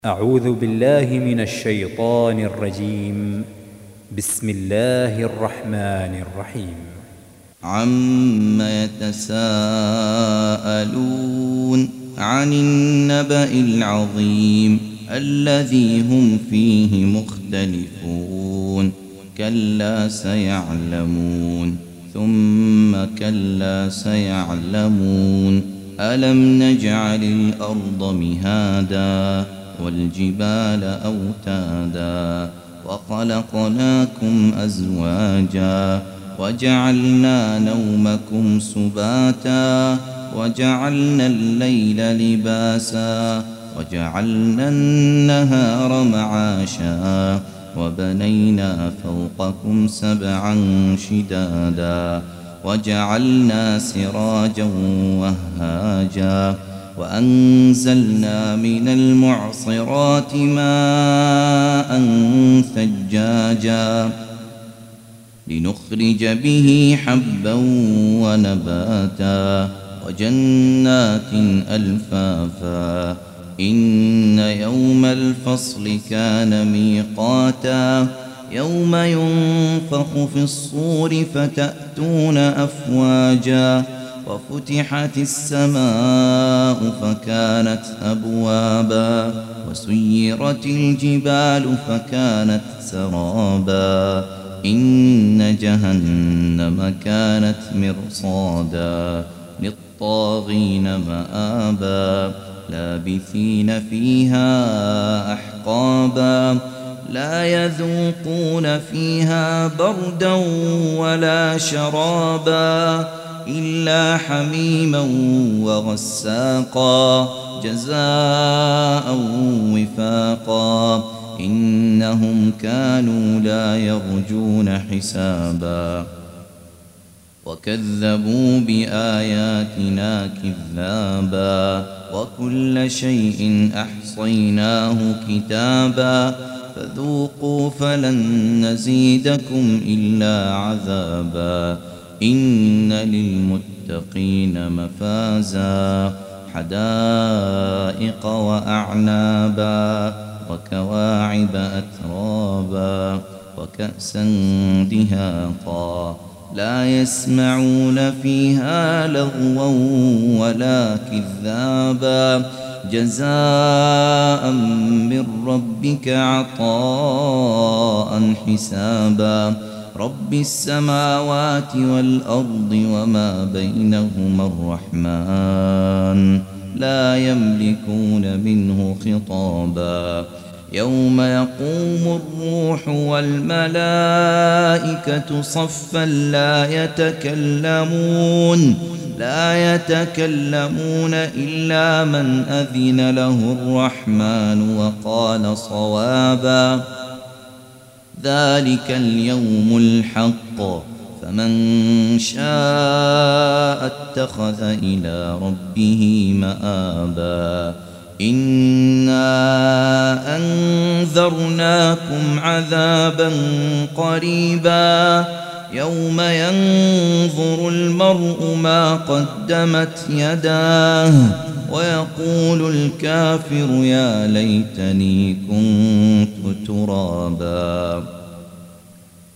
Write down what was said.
أعوذ بالله من الشيطان الرجيم. بسم الله الرحمن الرحيم. عم يتساءلون عن النبأ العظيم الذي هم فيه مختلفون كلا سيعلمون ثم كلا سيعلمون ألم نجعل الأرض مهادا والجبال أوتادا وخلقناكم أزواجا وجعلنا نومكم سباتا وجعلنا الليل لباسا وجعلنا النهار معاشا وبنينا فوقكم سبعا شدادا وجعلنا سراجا وهاجا وأنزلنا من المعصرات ماء ثجاجا لنخرج به حبا ونباتا وجنات ألفافا إن يوم الفصل كان ميقاتا يوم ينفخ في الصور فتأتون أفواجا وفتحت السماء فكانت أبوابا وسيرت الجبال فكانت سرابا إن جهنم كانت مرصادا للطاغين مآبا لابثين فيها أحقابا لا يذوقون فيها بردا ولا شرابا إلا حميما وغساقا جزاء وفاقا إنهم كانوا لا يرجون حسابا وكذبوا بآياتنا كذابا وكل شيء أحصيناه كتابا فذوقوا فلن نزيدكم إلا عذابا إن للمتقين مفازا حدائق وأعنابا وكواعب أترابا وكأسا دهاقا لا يسمعون فيها لغوا ولا كذابا جزاء من ربك عطاء حسابا رب السماوات والأرض وما بينهما الرحمن لا يملكون منه خطابا يوم يقوم الروح والملائكة صفا لا يتكلمون إلا من أذن له الرحمن وقال صوابا ذلك اليوم الحق فمن شاء اتخذ إلى ربه مآبا إنا أنذرناكم عذابا قريبا يوم ينظر المرء ما قدمت يداه ويقول الكافر يا ليتني كنت ترابا.